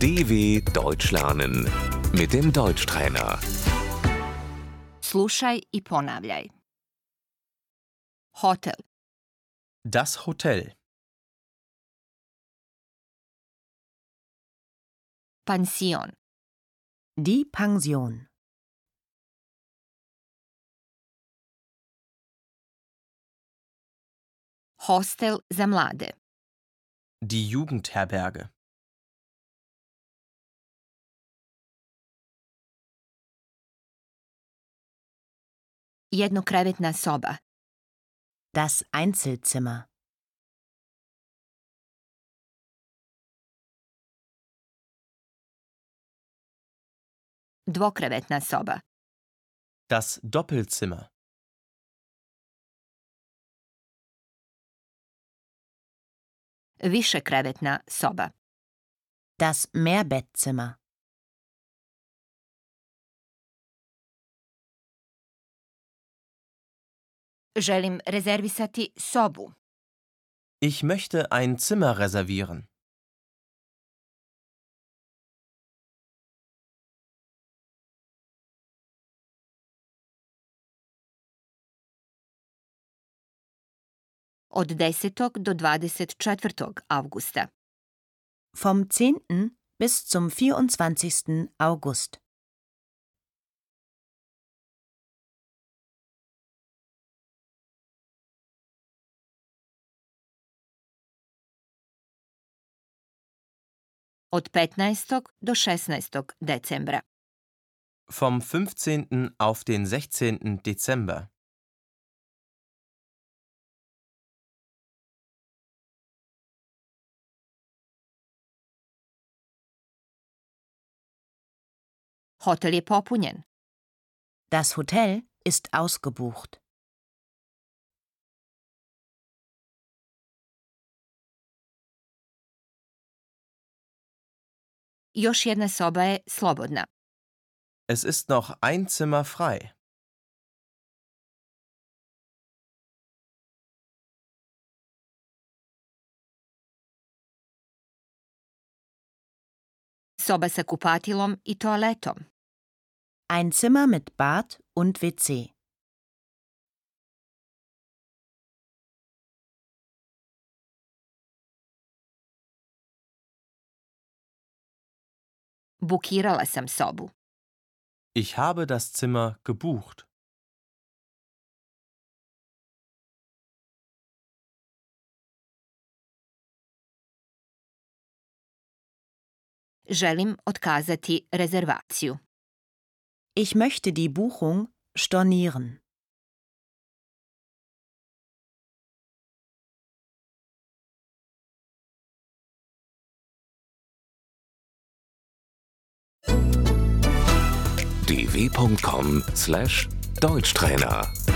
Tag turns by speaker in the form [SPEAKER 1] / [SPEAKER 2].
[SPEAKER 1] DW Deutsch lernen mit dem Deutschtrainer.
[SPEAKER 2] Slušaj i ponavljaj. Hotel,
[SPEAKER 3] Das Hotel.
[SPEAKER 2] pansion,
[SPEAKER 4] Die Pension.
[SPEAKER 2] hostel za mlade,
[SPEAKER 3] Die Jugendherberge.
[SPEAKER 2] jednokrevetna soba,
[SPEAKER 4] Das Einzelzimmer.
[SPEAKER 2] dvokrevetna soba,
[SPEAKER 3] Das Doppelzimmer.
[SPEAKER 2] višekrevetna soba,
[SPEAKER 4] Das Mehrbettzimmer.
[SPEAKER 2] želim rezervisati sobu,
[SPEAKER 3] Ich möchte ein Zimmer reservieren.
[SPEAKER 2] od 10. do 24. avgusta.
[SPEAKER 4] Vom 10. bis zum 24. August.
[SPEAKER 2] Od 15. do 16. decembra.
[SPEAKER 3] Vom 15. auf den 16. Dezember.
[SPEAKER 2] Hotel je popunjen.
[SPEAKER 4] Das Hotel ist ausgebucht.
[SPEAKER 2] Još jedna soba je slobodna.
[SPEAKER 3] Es ist noch ein Zimmer frei.
[SPEAKER 2] Soba sa kupatilom i toaletom.
[SPEAKER 4] Ein Zimmer mit Bad und WC.
[SPEAKER 2] Bukirala sam sobu.
[SPEAKER 3] Ich habe das Zimmer gebucht.
[SPEAKER 2] Želim otkazati rezervaciju.
[SPEAKER 4] Ich möchte die Buchung stornieren.
[SPEAKER 1] dw.com/Deutschtrainer